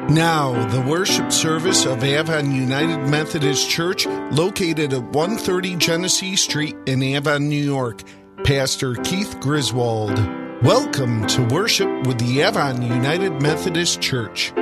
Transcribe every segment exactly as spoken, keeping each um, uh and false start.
Now, the worship service of Avon United Methodist Church, located at one thirty Genesee Street in Avon, New York. Pastor Keith Griswold. Welcome to worship with the Avon United Methodist Church.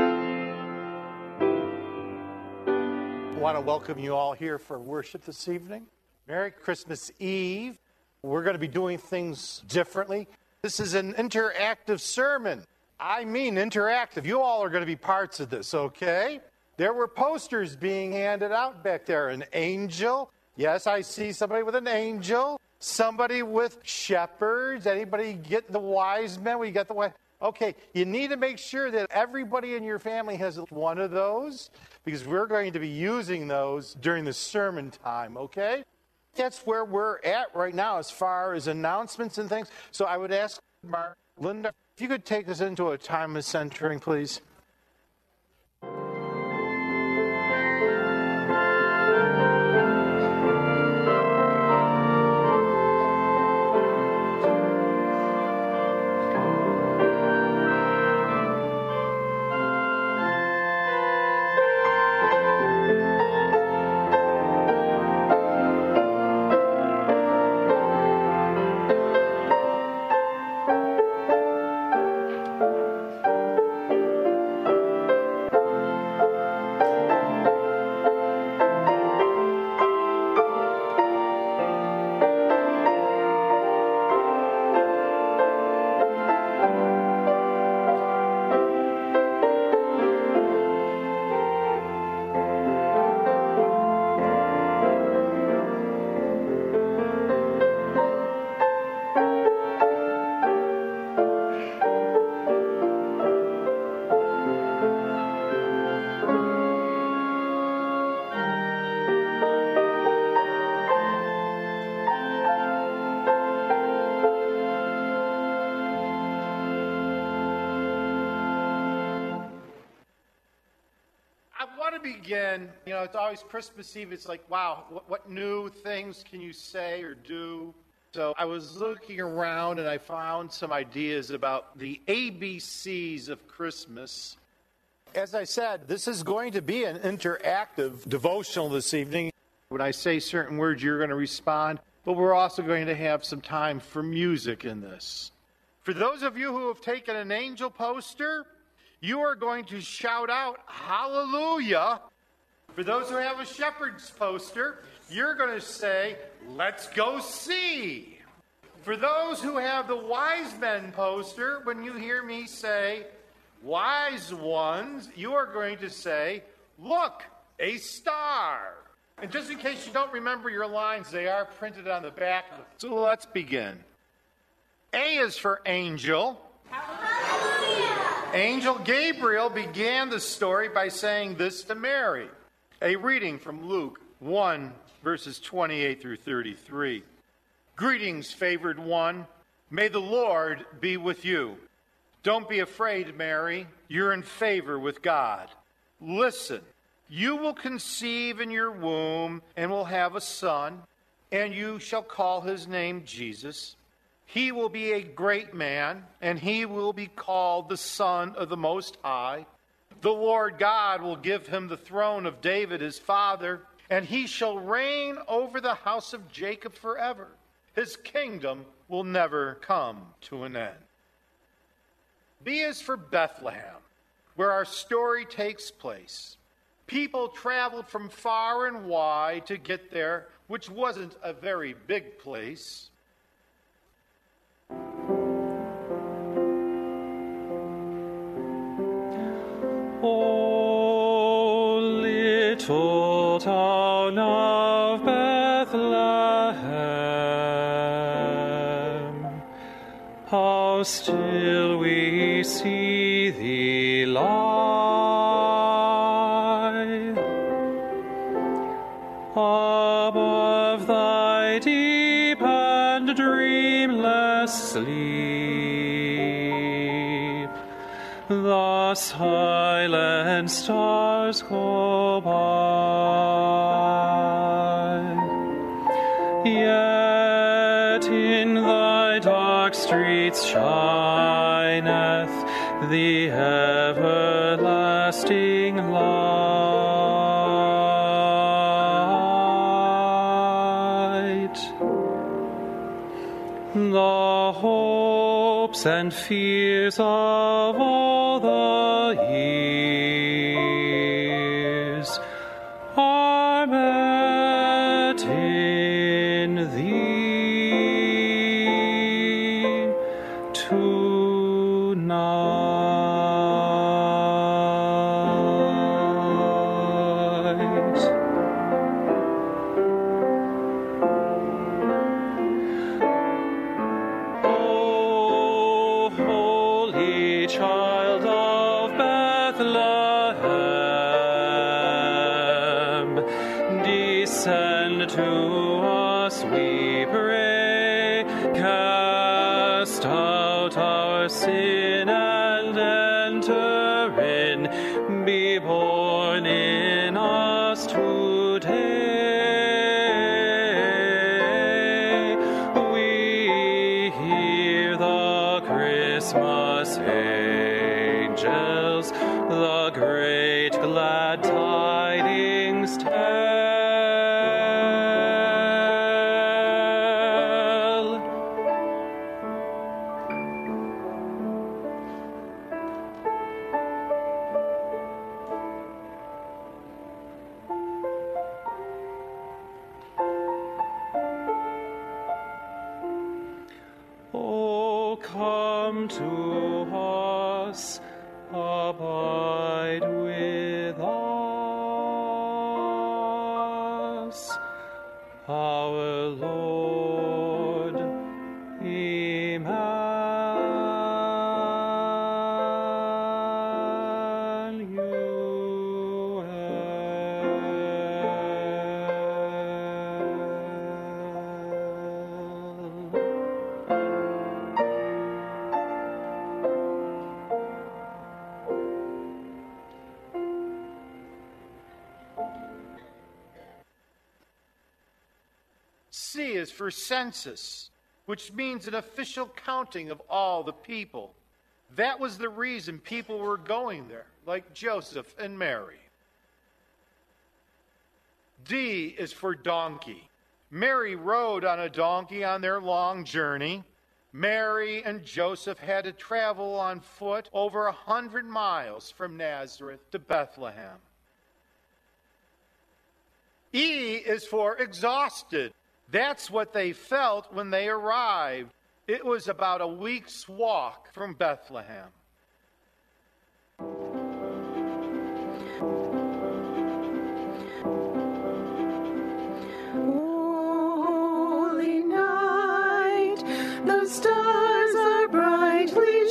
I want to welcome you all here for worship this evening. Merry Christmas Eve. We're going to be doing things differently. This is an interactive sermon. I mean interactive. You all are going to be parts of this, okay? There were posters being handed out back there. An angel. Yes, I see somebody with an angel. Somebody with shepherds. Anybody get the wise men? We got the wise. Okay, you need to make sure that everybody in your family has one of those, because we're going to be using those during the sermon time, okay? That's where we're at right now as far as announcements and things. So I would ask Mark, Linda, if you could take us into a time of centering, please. Begin, you know, it's always Christmas Eve. It's like, wow, what, what new things can you say or do? So I was looking around and I found some ideas about the A B Cs of Christmas. As I said, this is going to be an interactive devotional this evening. When I say certain words, you're going to respond, but we're also going to have some time for music in this. For those of you who have taken an angel poster, you are going to shout out, hallelujah. For those who have a shepherd's poster, you're going to say, let's go see. For those who have the wise men poster, when you hear me say, wise ones, you are going to say, look, a star. And just in case you don't remember your lines, they are printed on the back. So let's begin. A is for angel. Hallelujah. Angel Gabriel began the story by saying this to Mary. A reading from Luke one, verses twenty-eight through thirty-three. Greetings, favored one. May the Lord be with you. Don't be afraid, Mary. You're in favor with God. Listen, you will conceive in your womb and will have a son, and you shall call his name Jesus. He will be a great man, and he will be called the Son of the Most High. The Lord God will give him the throne of David his father, and he shall reign over the house of Jacob forever. His kingdom will never come to an end. B is for Bethlehem, where our story takes place. People traveled from far and wide to get there, which wasn't a very big place. O little town of Bethlehem, how still we see thee lie above thy deep and dreamless sleep. The silent stars go by, yet in thy dark streets shineth the everlasting everlasting light. The hopes and fears of all the years are met in thee tonight. O holy child of Bethlehem, descend to us, we pray. Cast out our sin and enter in. Be born in us today. We hear the Christmas angels, the great glad tidings tell. Oh, come to us, abide with us, our Lord Emmanuel. C is for census, which means an official counting of all the people. That was the reason people were going there, like Joseph and Mary. D is for donkey. Mary rode on a donkey on their long journey. Mary and Joseph had to travel on foot over a hundred miles from Nazareth to Bethlehem. E is for exhausted. That's what they felt when they arrived. It was about a week's walk from Bethlehem. Holy night, the stars are brightly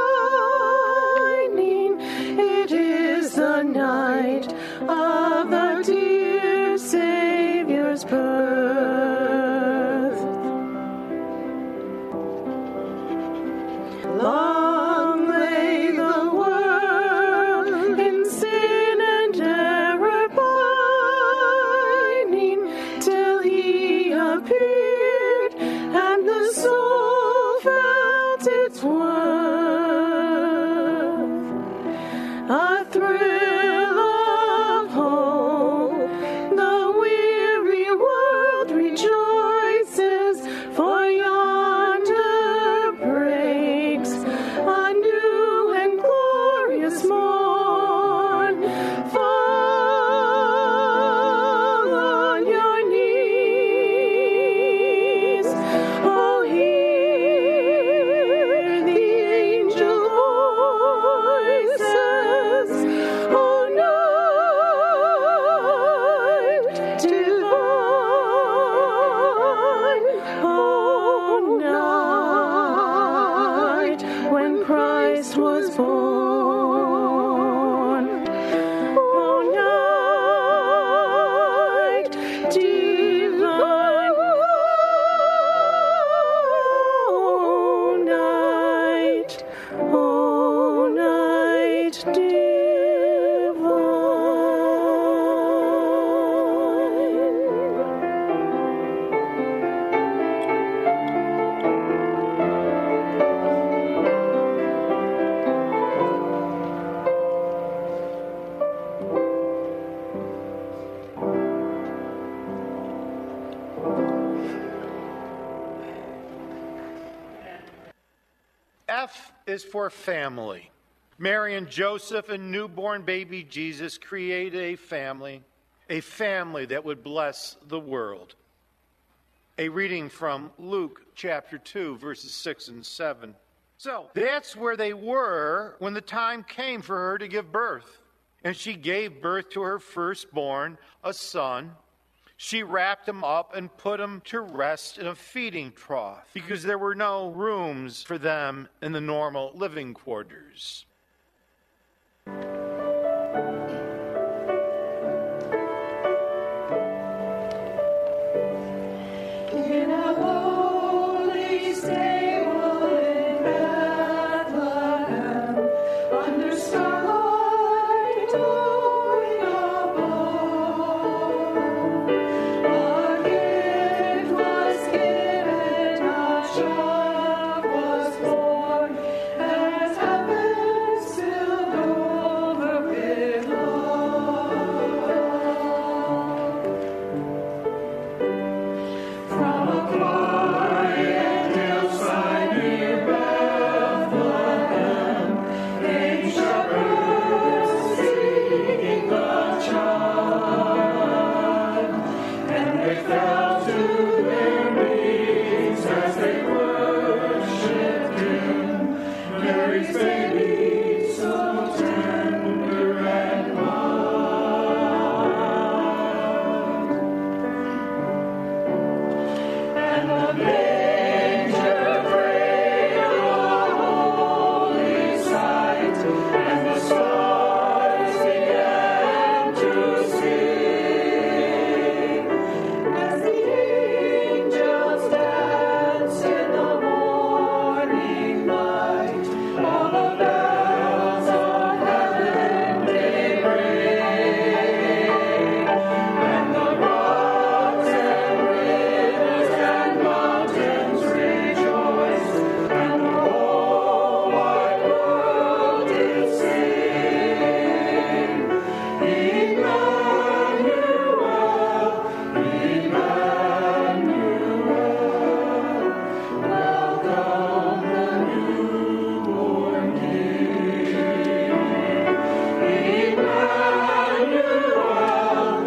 shining. It is the night of the dear Savior's birth. Long lay the world in sin and error pining, till he appeared and the soul felt its worth. A thrill of hope, the weary world rejoices, for yonder breaks a new and glorious morn. Fall on your knees. Oh, hear the angel voices. is for family. Mary and Joseph and newborn baby Jesus created a family, a family that would bless the world. A reading from Luke chapter two, verses six and seven. So that's where they were when the time came for her to give birth. And she gave birth to her firstborn, a son. She wrapped him up and put him to rest in a feeding trough because there were no rooms for them in the normal living quarters. In a lowly stable in Bethlehem, under starlight glowing above, a gift was given, a child was born, as heaven filled over with love. From a quiet hillside near Bethlehem came shepherds seeking the child, and they fell to their knees as they worshipped him, Mary's baby, so tender and mild. And the manger prayed a holy sight, and the stars began to sing, as the angels danced in the morning light. All the bells of heaven they ring, and the rocks and rivers and mountains rejoice, and the whole wide world did sing. Emmanuel, Emmanuel, welcome the newborn King. Emmanuel,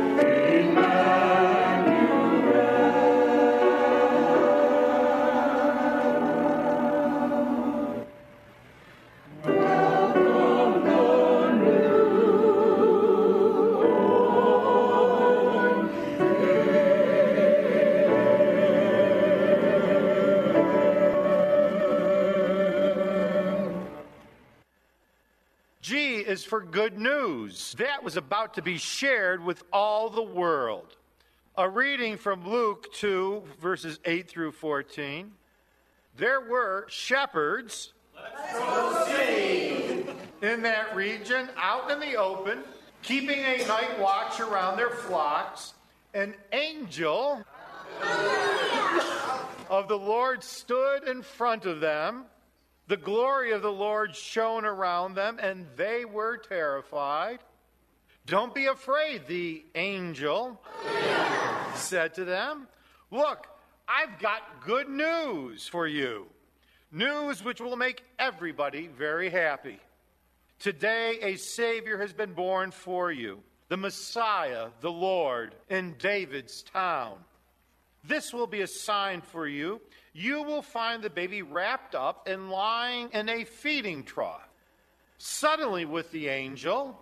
G is for good news. That was about to be shared with all the world. A reading from Luke two, verses eight through fourteen. There were shepherds in that region, out in the open, keeping a night watch around their flocks. An angel of the Lord stood in front of them. The glory of the Lord shone around them, and they were terrified. Don't be afraid, the angel said to them. Look, I've got good news for you. News which will make everybody very happy. Today a Savior has been born for you, the Messiah, the Lord, in David's town. This will be a sign for you. You will find the baby wrapped up and lying in a feeding trough. Suddenly with the angel,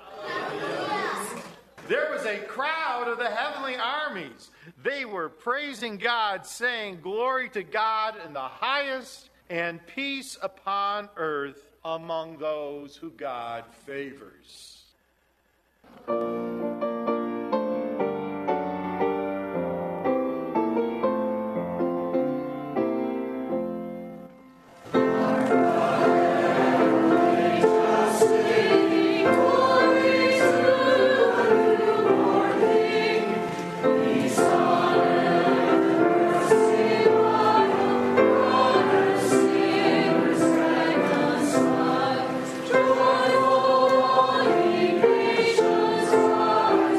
there was a crowd of the heavenly armies. They were praising God, saying, "Glory to God in the highest, and peace upon earth among those who God favors." Joy, holy, gracious,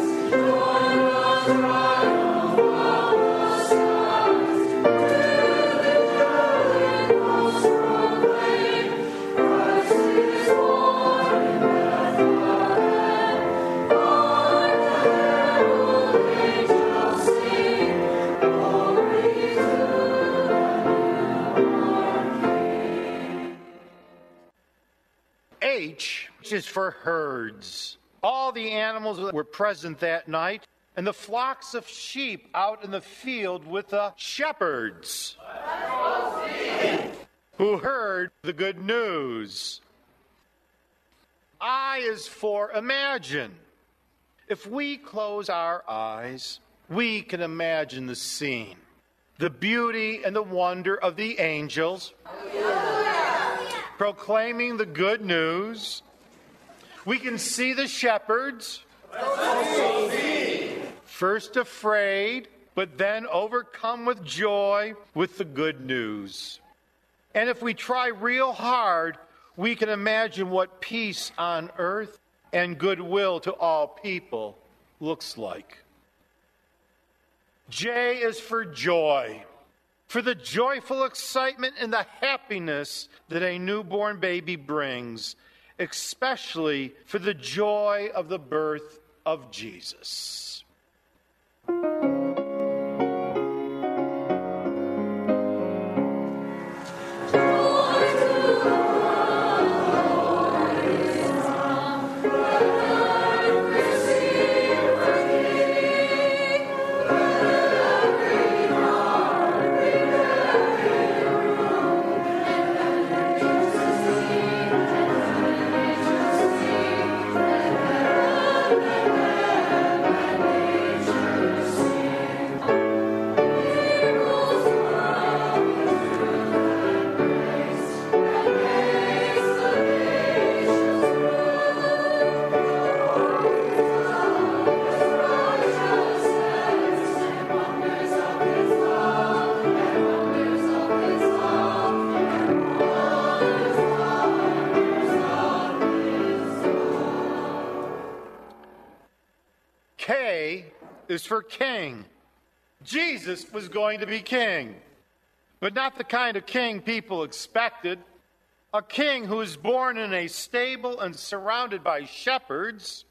for herds. All the animals that were present that night, and the flocks of sheep out in the field with the shepherds who heard the good news. I is for imagine. If we close our eyes, we can imagine the scene, the beauty and the wonder of the angels proclaiming the good news. We can see the shepherds, first afraid, but then overcome with joy with the good news. And if we try real hard, we can imagine what peace on earth and goodwill to all people looks like. J is for joy, for the joyful excitement and the happiness that a newborn baby brings, especially for the joy of the birth of Jesus. K is for king. Jesus was going to be king, but not the kind of king people expected. A king who is born in a stable and surrounded by shepherds.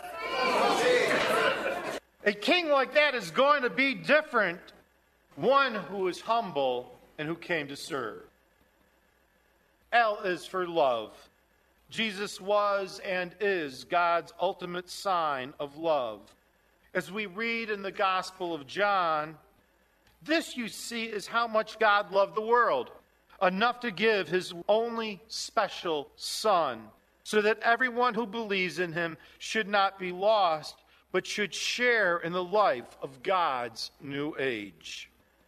A king like that is going to be different. One who is humble and who came to serve. L is for love. Jesus was and is God's ultimate sign of love. As we read in the Gospel of John, this, you see, is how much God loved the world, enough to give his only special Son, so that everyone who believes in him should not be lost, but should share in the life of God's new age.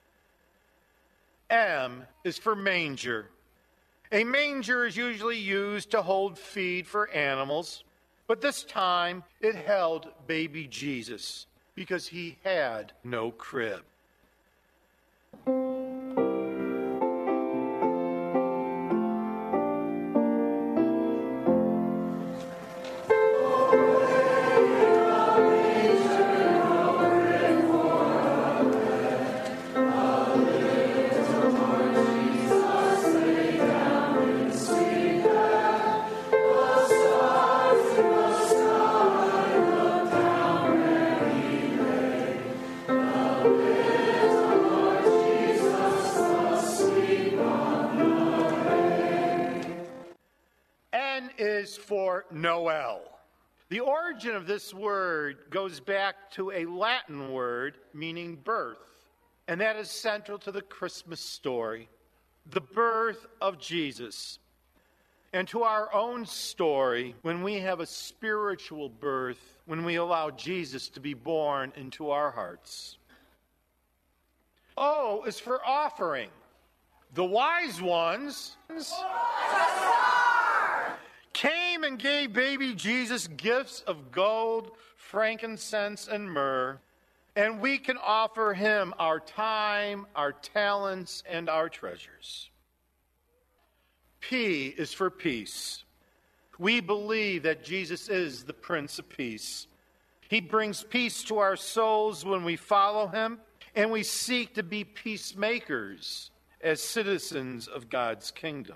M is for manger. A manger is usually used to hold feed for animals, but this time it held baby Jesus because he had no crib. Is for Noel. The origin of this word goes back to a Latin word meaning birth, and that is central to the Christmas story, the birth of Jesus, and to our own story when we have a spiritual birth, when we allow Jesus to be born into our hearts. O is for offering. The wise ones came and gave baby Jesus gifts of gold, frankincense, and myrrh, and we can offer him our time, our talents, and our treasures. P is for peace. We believe that Jesus is the Prince of Peace. He brings peace to our souls when we follow him, and we seek to be peacemakers as citizens of God's kingdom.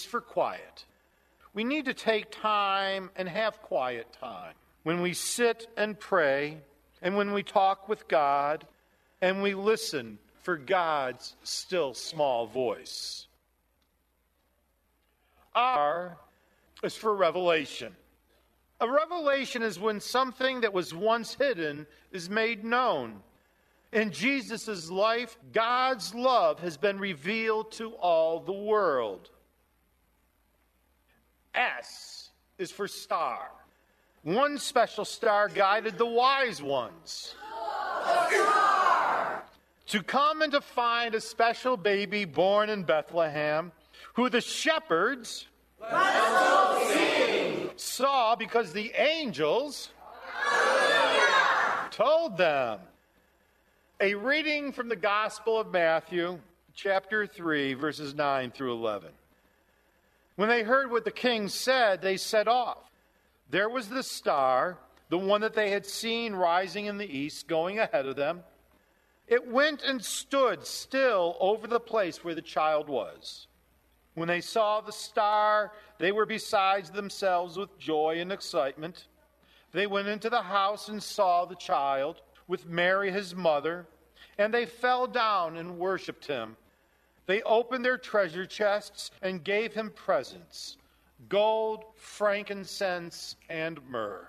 for quiet. We need to take time and have quiet time when we sit and pray, and when we talk with God, and we listen for God's still small voice. R is for revelation. A revelation is when something that was once hidden is made known. In Jesus' life, God's love has been revealed to all the world. S is for star. One special star guided the wise ones to come and to find a special baby born in Bethlehem, who the shepherds saw because the angels told them. A reading from the Gospel of Matthew, chapter three, verses nine through eleven. When they heard what the king said, they set off. There was the star, the one that they had seen rising in the east, going ahead of them. It went and stood still over the place where the child was. When they saw the star, they were beside themselves with joy and excitement. They went into the house and saw the child with Mary his mother, and they fell down and worshipped him. They opened their treasure chests and gave him presents, gold, frankincense, and myrrh.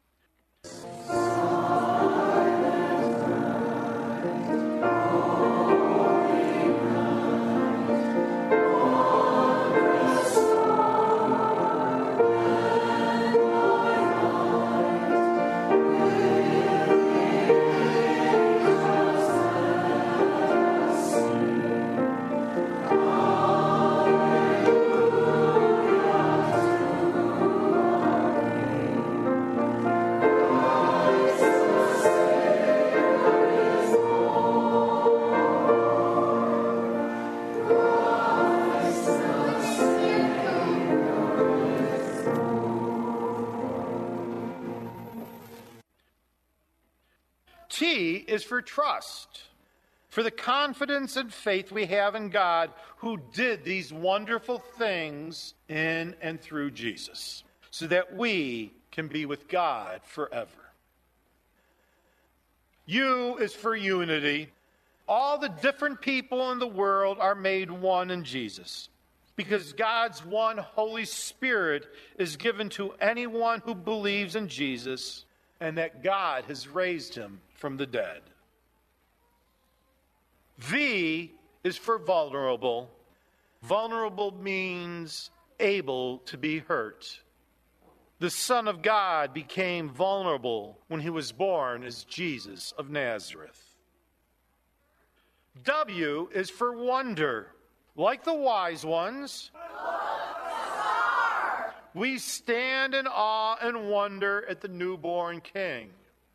T is for trust, for the confidence and faith we have in God who did these wonderful things in and through Jesus, so that we can be with God forever. U is for unity. All the different people in the world are made one in Jesus, because God's one Holy Spirit is given to anyone who believes in Jesus, and that God has raised him from the dead. V is for vulnerable. Vulnerable means able to be hurt. The Son of God became vulnerable when he was born as Jesus of Nazareth. W is for wonder. Like the wise ones, we stand in awe and wonder at the newborn King.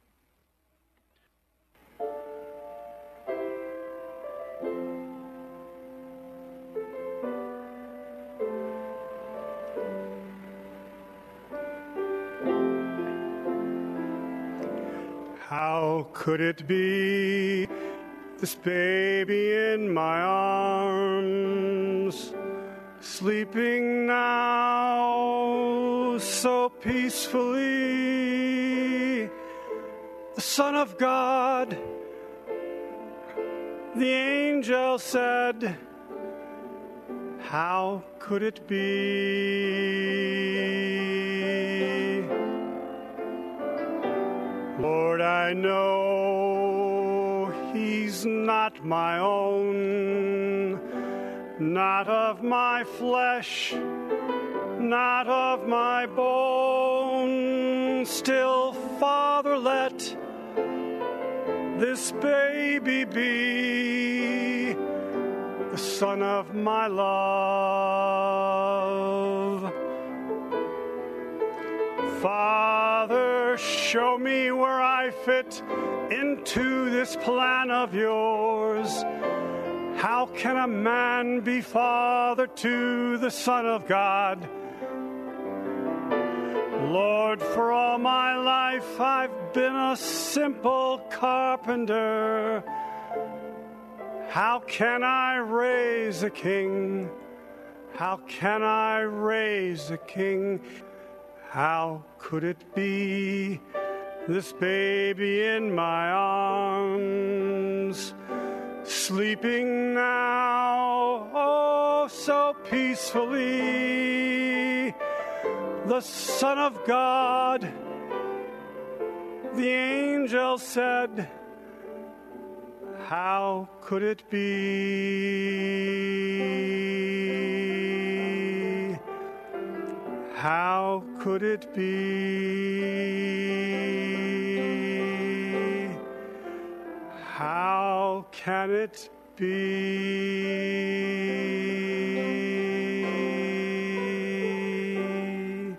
How could it be, this baby in my arms, sleeping now so peacefully, the Son of God? The angel said, how could it be? Lord, I know he's not my own, not of my flesh, not of my bone. Still, Father, let this baby be the son of my love. Father, show me where I fit into this plan of yours. How can a man be father to the Son of God? Lord, for all my life I've been a simple carpenter. How can I raise a king? How can I raise a king? How could it be? This baby in my arms, sleeping now, oh, so peacefully. The Son of God, the angel said, how could it be? How could it be? How can it be?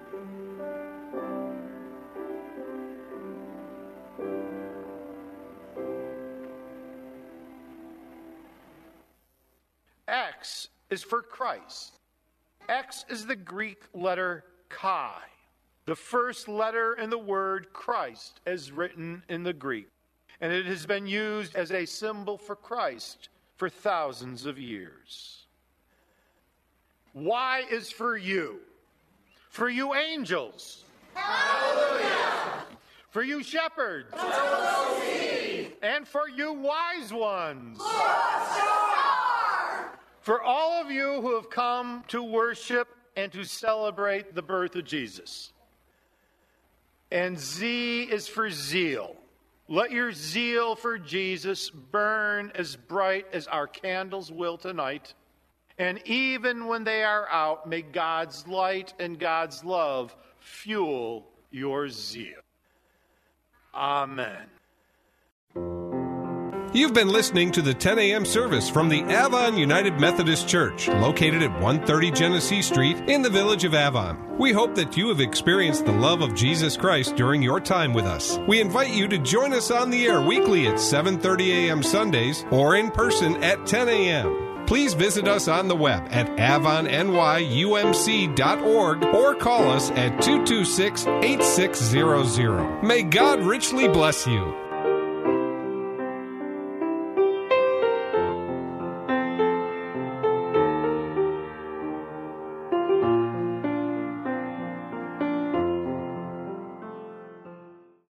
X is for Christ. X is the Greek letter chi, the first letter in the word Christ as written in the Greek. And it has been used as a symbol for Christ for thousands of years. Y is for you. For you angels. Hallelujah. For you shepherds. And for you wise ones. For all of you who have come to worship and to celebrate the birth of Jesus. And Z is for zeal. Let your zeal for Jesus burn as bright as our candles will tonight. And even when they are out, may God's light and God's love fuel your zeal. Amen. You've been listening to the ten a.m. service from the Avon United Methodist Church, located at one thirty Genesee Street in the village of Avon. We hope that you have experienced the love of Jesus Christ during your time with us. We invite you to join us on the air weekly at seven thirty a.m. Sundays or in person at ten a.m. Please visit us on the web at avon n y u m c dot org or call us at two two six, eight six zero zero. May God richly bless you.